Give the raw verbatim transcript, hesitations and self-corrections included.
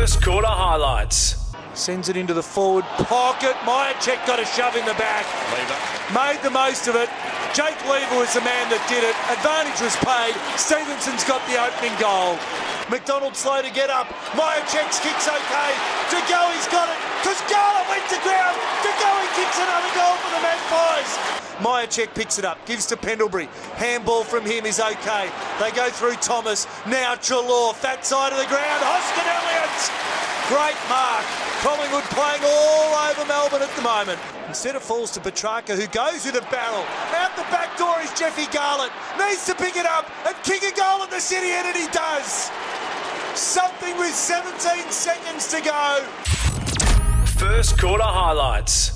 First quarter highlights. Sends it into the forward pocket. Myercheck got a shove in the back. Lever. Made the most of it. Jake Lever was the man that did it. Advantage was paid. Stevenson's got the opening goal. McDonald slow to get up. Myercheck's kick's okay. DeGoey's got it. Kusgala went to ground. DeGoey kicks another goal for the Magpies. Myercheck picks it up. Gives to Pendlebury. Handball from him is okay. They go through Thomas. Now Treloar. Fat side of the ground. Hoskin Elliott. Great mark. Collingwood playing all over Melbourne at the moment. Instead it falls to Petrarca, who goes with a barrel. Out the back door is Jeffy Garlett. Needs to pick it up and kick a goal at the City End, and he does. Something with seventeen seconds to go. First quarter highlights.